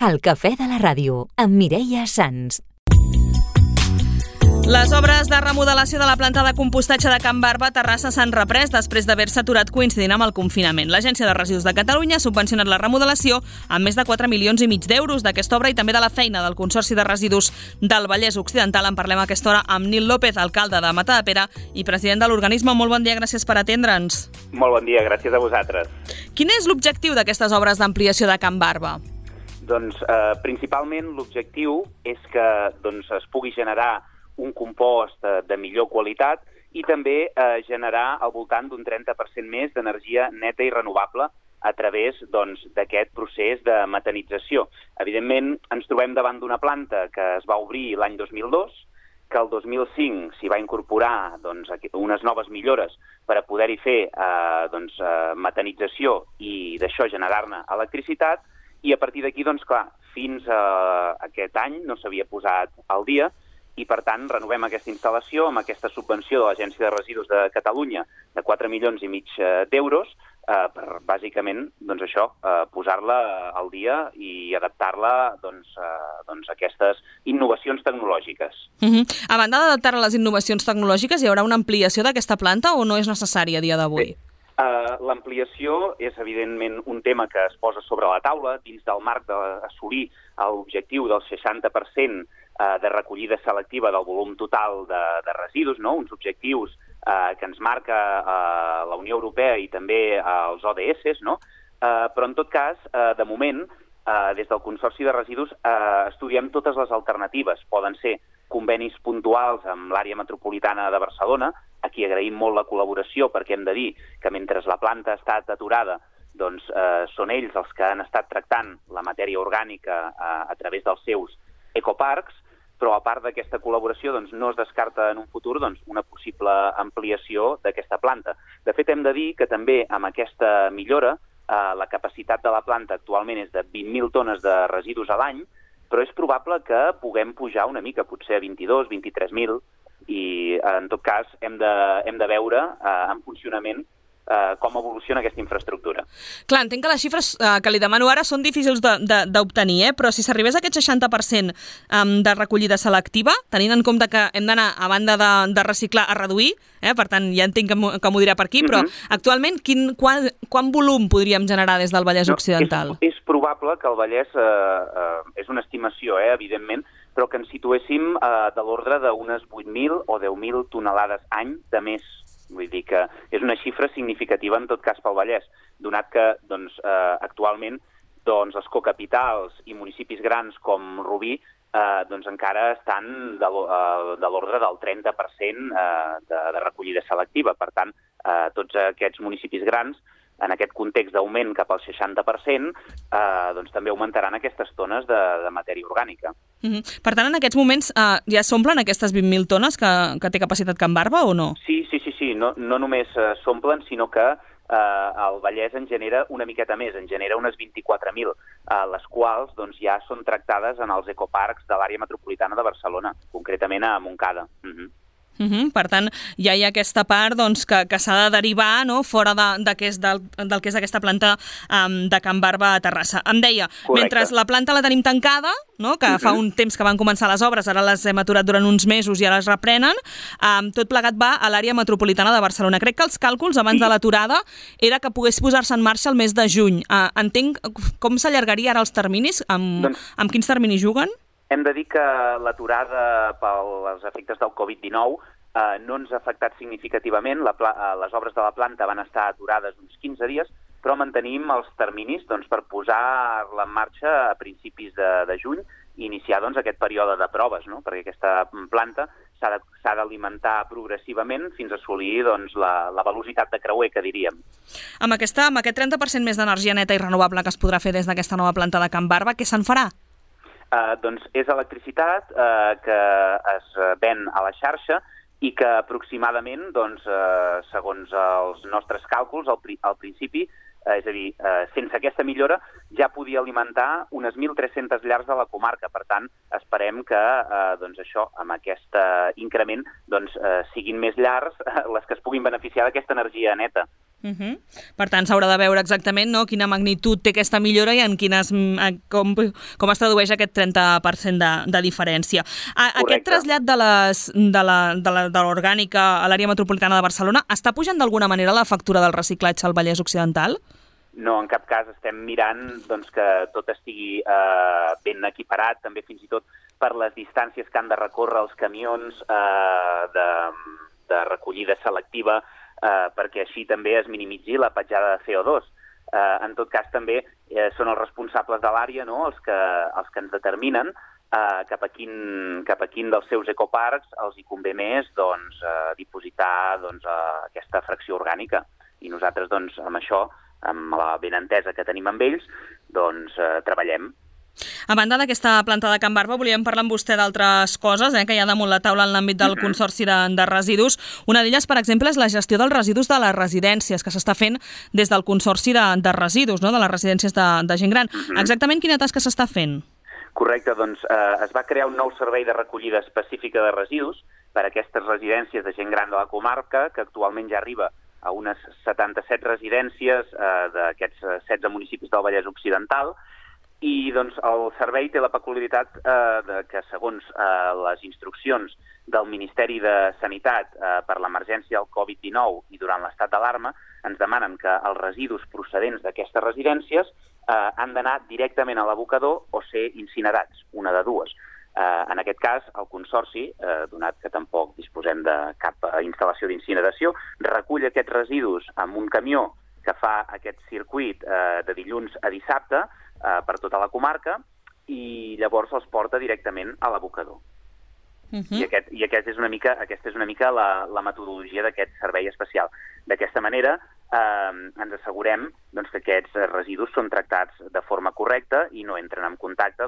El cafè de la ràdio, amb Mireia Sans. Les obres de remodelació de la planta de compostatge de Can Barba a Terrassa s'han reprès després d'haver-se aturat coincidint amb el confinament. L'Agència de Residus de Catalunya ha subvencionat la remodelació amb més de 4,5 milions d'euros d'aquesta obra i també de la feina del Consorci de Residus del Vallès Occidental. En parlem a aquesta hora amb Nil López, alcalde de Matadepera i president de l'organisme. Molt bon dia, gràcies per atendre'ns. Molt bon dia, gràcies a vosaltres. Quin és l'objectiu d'aquestes obres d'ampliació de Can Barba? Doncs principalment l'objectiu és que es pugui generar un compost de millor qualitat i també generar al voltant d'un 30% més d'energia neta i renovable a través d'aquest procés de metanització. Evidentment, ens trobem davant d'una planta que es va obrir l'any 2002, que el 2005 s'hi va incorporar unes noves millores per a poder-hi fer metanització i d'això generar-ne electricitat, i a partir d'aquí, fins a aquest any no s'havia posat al dia, i, per tant, renovem aquesta instal·lació amb aquesta subvenció de l'Agència de Residus de Catalunya de 4,5 milions d'euros per, bàsicament, posar-la al dia i adaptar-la a aquestes innovacions tecnològiques. A banda d'adaptar-la a les innovacions tecnològiques, hi haurà una ampliació d'aquesta planta o no és necessària a dia d'avui? L'ampliació és, evidentment, un tema que es posa sobre la taula dins del marc d'assolir l'objectiu del 60% de recollida selectiva del volum total de residus, uns objectius que ens marca la Unió Europea i també els ODS, però en tot cas, de moment, des del Consorci de Residus estudiem totes les alternatives. Poden ser convenis puntuals amb l'àrea metropolitana de Barcelona. Aquí agraïm molt la col·laboració perquè hem de dir que mentre la planta ha estat aturada són ells els que han estat tractant la matèria orgànica a través dels seus ecoparcs, però a part d'aquesta col·laboració no es descarta en un futur una possible ampliació d'aquesta planta. De fet, hem de dir que també amb aquesta millora la capacitat de la planta actualment és de 20.000 tones de residus a l'any, però és probable que puguem pujar una mica, potser a 22.000, 23.000, i en tot cas hem de veure en funcionament com evoluciona aquesta infraestructura. Clar, entenc que les xifres que li demano ara són difícils d'obtenir, però si s'arribés a aquest 60% de recollida selectiva, tenint en compte que hem d'anar, a banda de reciclar, a reduir, per tant, ja entenc que m'ho dirà per aquí, però actualment quant volum podríem generar des del Vallès Occidental? És probable que el Vallès, és una estimació, evidentment, però que ens situéssim de l'ordre d'unes 8.000 o 10.000 tonelades any de més. Vull dir que és una xifra significativa en tot cas pel Vallès, donat que actualment els cocapitals i municipis grans com Rubí encara estan de l'ordre del 30% de recollida selectiva. Per tant, tots aquests municipis grans, en aquest context d'augment cap al 60%, també augmentaran aquestes tones de matèria orgànica. Per tant, en aquests moments ja s'omplen aquestes 20.000 tones que té capacitat Can Barba o no? Sí. No només s'omplen, sinó que el Vallès en genera una miqueta més, en genera unes 24.000, les quals ja són tractades en els ecoparcs de l'àrea metropolitana de Barcelona, concretament a Montcada. Per tant, ja hi ha aquesta part que s'ha de derivar fora del que és aquesta planta de Can Barba a Terrassa. Em deia, mentre la planta la tenim tancada, que fa un temps que van començar les obres, ara les hem aturat durant uns mesos i ara es reprenen, tot plegat va a l'àrea metropolitana de Barcelona. Crec que els càlculs abans de l'aturada era que pogués posar-se en marxa el mes de juny. Entenc com s'allargaria ara els terminis? Amb quins terminis juguen? Hem de dir que l'aturada pels efectes del Covid-19 no ens ha afectat significativament. Les obres de la planta van estar aturades uns 15 dies, però mantenim els terminis per posar-la en marxa a principis de juny i iniciar aquest període de proves, perquè aquesta planta s'ha d'alimentar progressivament fins a assolir la velocitat de creuer, que diríem. Amb aquest 30% més d'energia neta i renovable que es podrà fer des d'aquesta nova planta de Can Barba, què se'n farà? És electricitat que es ven a la xarxa i que aproximadament, segons els nostres càlculs, al principi, és a dir, sense aquesta millora, ja podia alimentar unes 1.300 llars de la comarca. Per tant, esperem que amb aquest increment siguin més llars les que es puguin beneficiar d'aquesta energia neta. Per tant, s'haurà de veure exactament quina magnitud té aquesta millora i com es tradueix aquest 30% de diferència. Aquest trasllat de l'orgànica a l'àrea metropolitana de Barcelona està pujant d'alguna manera la factura del reciclatge al Vallès Occidental? No, en cap cas. Estem mirant que tot estigui ben equiparat, també fins i tot per les distàncies que han de recórrer els camions de recollida selectiva, perquè així també es minimitzi la petjada de CO2. En tot cas, també són els responsables de l'àrea els que ens determinen cap a quin dels seus ecoparcs els hi convé més dipositar aquesta fracció orgànica. I nosaltres, amb això, amb la benentesa que tenim amb ells, treballem. A banda d'aquesta planta de Can Barba, volíem parlar amb vostè d'altres coses que hi ha damunt la taula en l'àmbit del Consorci de Residus. Una d'elles, per exemple, és la gestió dels residus de les residències, que s'està fent des del Consorci de Residus, de les residències de gent gran. Exactament quina tasca s'està fent? Correcte, es va crear un nou servei de recollida específica de residus per a aquestes residències de gent gran de la comarca, que actualment ja arriba a unes 77 residències d'aquests 16 municipis del Vallès Occidental. I el servei té la peculiaritat que, segons les instruccions del Ministeri de Sanitat per l'emergència del Covid-19 i durant l'estat d'alarma, ens demanen que els residus procedents d'aquestes residències han d'anar directament a l'abocador o ser incinerats, una de dues. En aquest cas, el Consorci, donat que tampoc disposem de cap instal·lació d'incineració, recull aquests residus amb un camió que fa aquest circuit de dilluns a dissabte per tota la comarca i llavors els porta directament a l'abocador. I aquesta és una mica la metodologia d'aquest servei especial. D'aquesta manera ens assegurem que aquests residus són tractats de forma correcta i no entren en contacte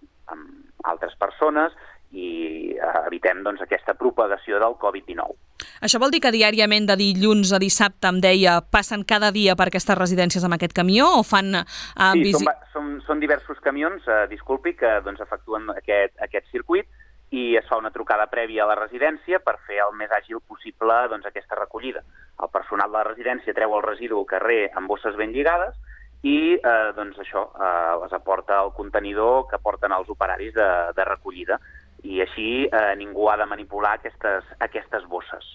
amb altres persones i evitem aquesta propagació del Covid-19. Això vol dir que diàriament, de dilluns a dissabte, em deia, passen cada dia per aquestes residències amb aquest camió o fan... Sí, són diversos camions, disculpi, que efectuen aquest circuit i es fa una trucada prèvia a la residència per fer el més àgil possible aquesta recollida. El personal de la residència treu el residu al carrer amb bosses ben lligades i això les aporta al contenidor que porten els operaris de recollida. I així ningú ha de manipular aquestes bosses.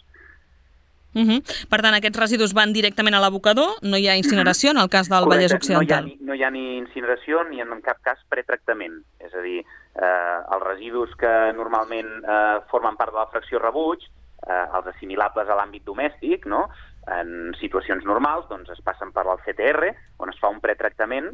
Per tant, aquests residus van directament a l'abocador, no hi ha incineració en el cas del Vallès Occidental. No hi ha ni incineració ni en cap cas pretractament. És a dir, els residus que normalment formen part de la fracció rebuig, els assimilables a l'àmbit domèstic, en situacions normals, es passen per el CTR, on es fa un pretractament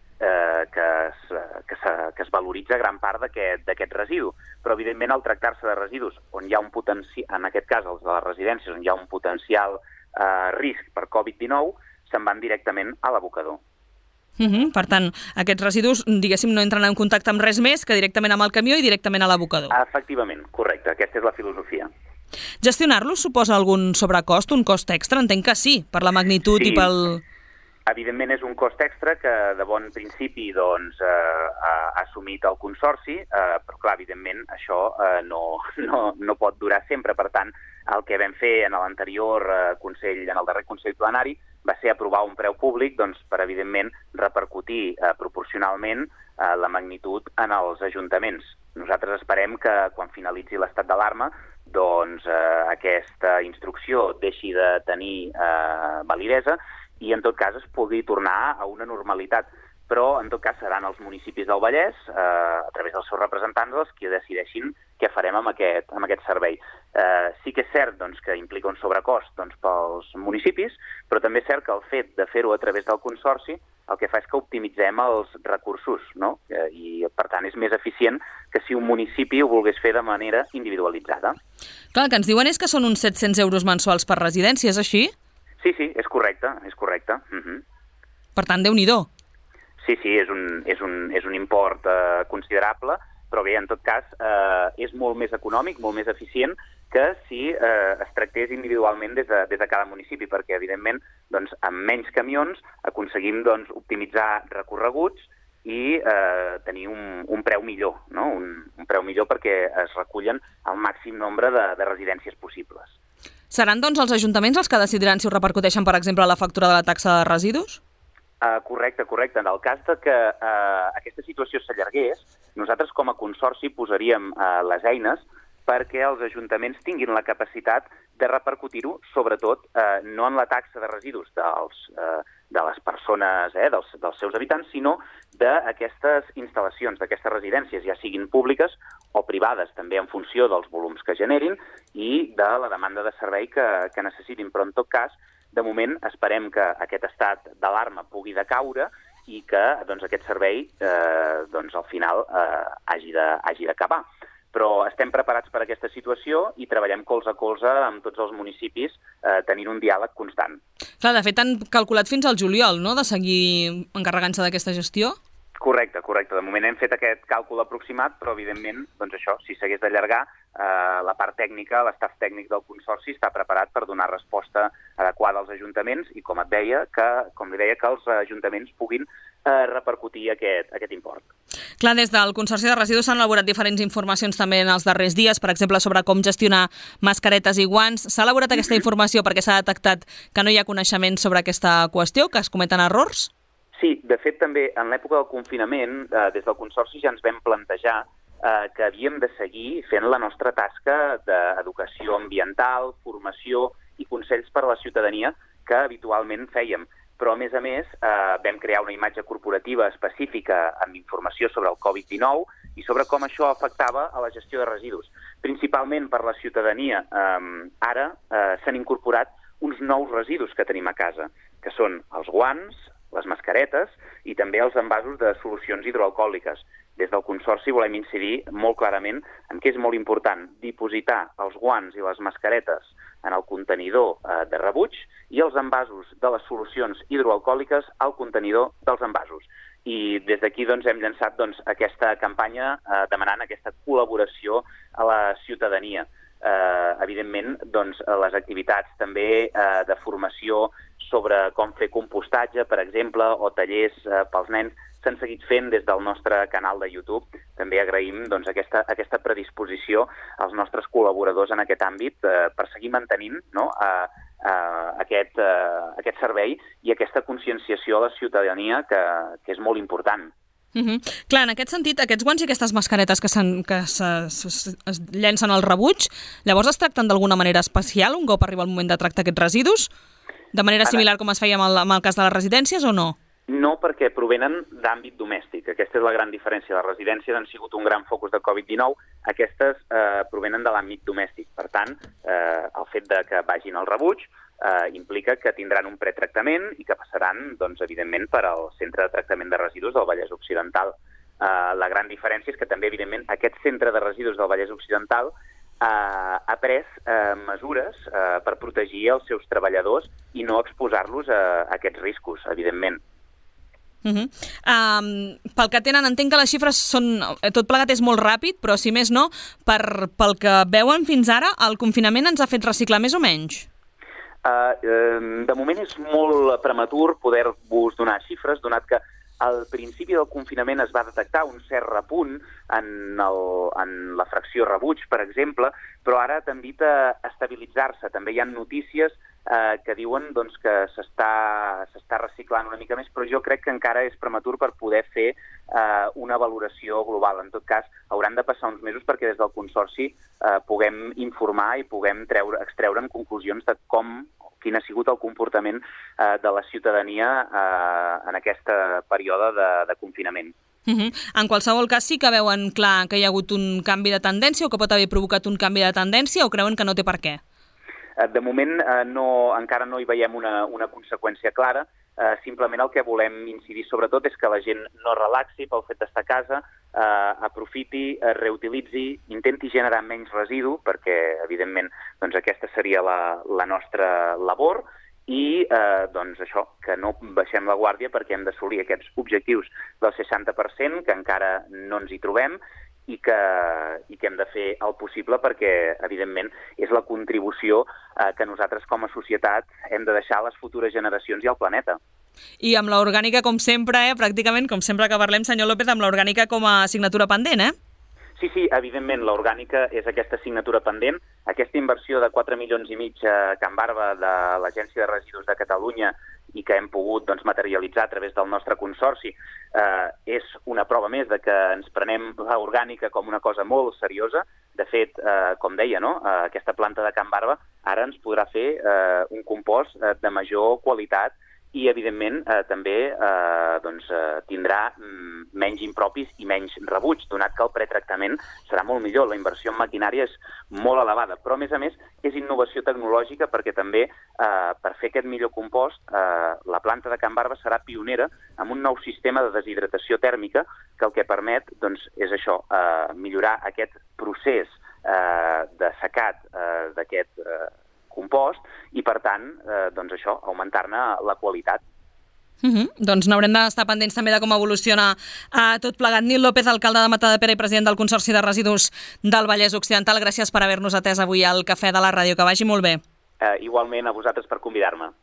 que es valoritza gran part d'aquest residu. Però, evidentment, al tractar-se de residus on hi ha un potencial, en aquest cas els de les residències, on hi ha un potencial risc per Covid-19, se'n van directament a l'abocador. Per tant, aquests residus, diguéssim, no entren en contacte amb res més que directament amb el camió i directament a l'abocador. Efectivament, correcte, aquesta és la filosofia. Gestionar-los suposa algun sobrecost, un cost extra? Entenc que sí, per la magnitud i pel... Evidentment és un cost extra que de bon principi ha assumit el Consorci, però clar, evidentment això no pot durar sempre. Per tant, el que vam fer en l'anterior Consell, en el darrer Consell Plenari, va ser aprovar un preu públic per, evidentment, repercutir proporcionalment la magnitud en els ajuntaments. Nosaltres esperem que quan finalitzi l'estat d'alarma aquesta instrucció deixi de tenir validesa i en tot cas es pugui tornar a una normalitat. Però en tot cas seran els municipis del Vallès, a través dels seus representants, els que decideixin què farem amb aquest servei. Sí que és cert que implica un sobrecost pels municipis, però també és cert que el fet de fer-ho a través del Consorci el que fa és que optimitzem els recursos, i per tant és més eficient que si un municipi ho volgués fer de manera individualitzada. Clar, el que ens diuen és que són uns 700 euros mensuals per residència, és així? Sí, és correcte, és correcte. Per tant, Déu-n'hi-do. Sí, és un import considerable, però bé, en tot cas, és molt més econòmic, molt més eficient que si es tractés individualment des de cada municipi, perquè, evidentment, amb menys camions aconseguim optimitzar recorreguts i tenir un preu millor, un preu millor perquè es recullen el màxim nombre de residències possibles. Seran, doncs, els ajuntaments els que decidiran si ho repercuteixen, per exemple, a la factura de la taxa de residus? Correcte. En el cas de que aquesta situació s'allargués, nosaltres com a consorci posaríem les eines perquè els ajuntaments tinguin la capacitat de repercutir-ho, sobretot, no en la taxa de residus de les persones, dels seus habitants, sinó d'aquestes instal·lacions, d'aquestes residències, ja siguin públiques o privades, també en funció dels volums que generin i de la demanda de servei que necessitin. Però, en tot cas, de moment, esperem que aquest estat d'alarma pugui decaure i que aquest servei al final hagi d'acabar. Però estem preparats per a aquesta situació i treballem colze a colze amb tots els municipis tenint un diàleg constant. Clar, de fet, han calculat fins al juliol, no?, de seguir encarregant-se d'aquesta gestió? Correcte. De moment hem fet aquest càlcul aproximat, però evidentment, si s'hagués d'allargar, la part tècnica, l'estaf tècnic del Consorci està preparat per donar resposta adequada als ajuntaments i, com li deia, que els ajuntaments puguin repercutir aquest import. Clar, des del Consorci de Residus s'han elaborat diferents informacions també en els darrers dies, per exemple, sobre com gestionar mascaretes i guants. S'ha elaborat aquesta informació perquè s'ha detectat que no hi ha coneixement sobre aquesta qüestió, que es cometen errors? Sí, de fet, també en l'època del confinament, des del Consorci ja ens vam plantejar que havíem de seguir fent la nostra tasca d'educació ambiental, formació i consells per a la ciutadania que habitualment fèiem. Però, a més, vam crear una imatge corporativa específica amb informació sobre el Covid-19 i sobre com això afectava a la gestió de residus. Principalment per la ciutadania, ara s'han incorporat uns nous residus que tenim a casa, que són els guants, les mascaretes i també els envasos de solucions hidroalcohòliques. Des del Consorci volem incidir molt clarament en que és molt important dipositar els guants i les mascaretes en el contenidor de rebuig i els envasos de les solucions hidroalcohòliques al contenidor dels envasos. I des d'aquí hem llançat aquesta campanya demanant aquesta col·laboració a la ciutadania. Evidentment, les activitats també de formació sobre com fer compostatge, per exemple, o tallers pels nens, s'han seguit fent des del nostre canal de YouTube. També agraïm aquesta predisposició als nostres col·laboradors en aquest àmbit per seguir mantenint aquest servei i aquesta conscienciació a la ciutadania que és molt important. Clar, en aquest sentit, aquests guants i aquestes mascaretes que es llencen al rebuig, llavors es tracten d'alguna manera especial un cop arriba el moment de tractar aquests residus? De manera similar com es feia amb el cas de les residències o no? No, perquè provenen d'àmbit domèstic. Aquesta és la gran diferència. Les residències han sigut un gran focus de Covid-19, aquestes provenen de l'àmbit domèstic. Per tant, el fet que vagin al rebuig implica que tindran un pretractament i que passaran, evidentment, per al centre de tractament de residus del Vallès Occidental. La gran diferència és que també, evidentment, aquest centre de residus del Vallès Occidental ha pres mesures per protegir els seus treballadors i no exposar-los a aquests riscos, evidentment. Pel que tenen, entenc que les xifres són... Tot plegat és molt ràpid, però si més no, pel que veuen fins ara, el confinament ens ha fet reciclar més o menys? De moment és molt prematur poder-vos donar xifres, donat que al principi del confinament es va detectar un cert repunt en la fracció rebuig, per exemple, però ara ha tendit a estabilitzar-se. També hi ha notícies que diuen que s'està reciclant una mica més, però jo crec que encara és prematur per poder fer una valoració global. En tot cas, hauran de passar uns mesos perquè des del Consorci puguem informar i puguem extreure'n conclusions de quin ha sigut el comportament de la ciutadania en aquest període de confinament. En qualsevol cas, sí que veuen clar que hi ha hagut un canvi de tendència o que pot haver provocat un canvi de tendència o creuen que no té per què? De moment encara no hi veiem una conseqüència clara. Simplement el que volem incidir sobretot és que la gent no relaxi pel fet d'estar a casa, aprofiti, reutilitzi, intenti generar menys residu, perquè evidentment aquesta seria la nostra labor, i això, que no baixem la guàrdia perquè hem d'assolir aquests objectius del 60%, que encara no ens hi trobem, i que hem de fer el possible perquè, evidentment, és la contribució que nosaltres com a societat hem de deixar a les futures generacions i al planeta. I amb l'orgànica, com sempre, pràcticament, com sempre que parlem, senyor López, amb l'orgànica com a assignatura pendent, Sí, evidentment, l'orgànica és aquesta assignatura pendent. Aquesta inversió de 4,5 milions a Can Barba de l'Agència de Residus de Catalunya i que hem pogut materialitzar a través del nostre consorci és una prova més de que ens prenem l'orgànica com una cosa molt seriosa. De fet, com deia, aquesta planta de Can Barba ara ens podrà fer un compost de major qualitat i, evidentment, també tindrà menys impropis i menys rebuig, donat que el pretractament serà molt millor. La inversió en maquinària és molt elevada, però, a més, és innovació tecnològica perquè també, per fer aquest millor compost, la planta de Can Barba serà pionera amb un nou sistema de deshidratació tèrmica que el que permet és això, millorar aquest procés de secat d'aquest compost i, per tant, augmentar-ne la qualitat. Doncs n'haurem d'estar pendents també de com evoluciona tot plegat. Nil López, alcalde de Matadepera i president del Consorci de Residus del Vallès Occidental, gràcies per haver-nos atès avui al Cafè de la Ràdio. Que vagi molt bé. Igualment a vosaltres per convidar-me.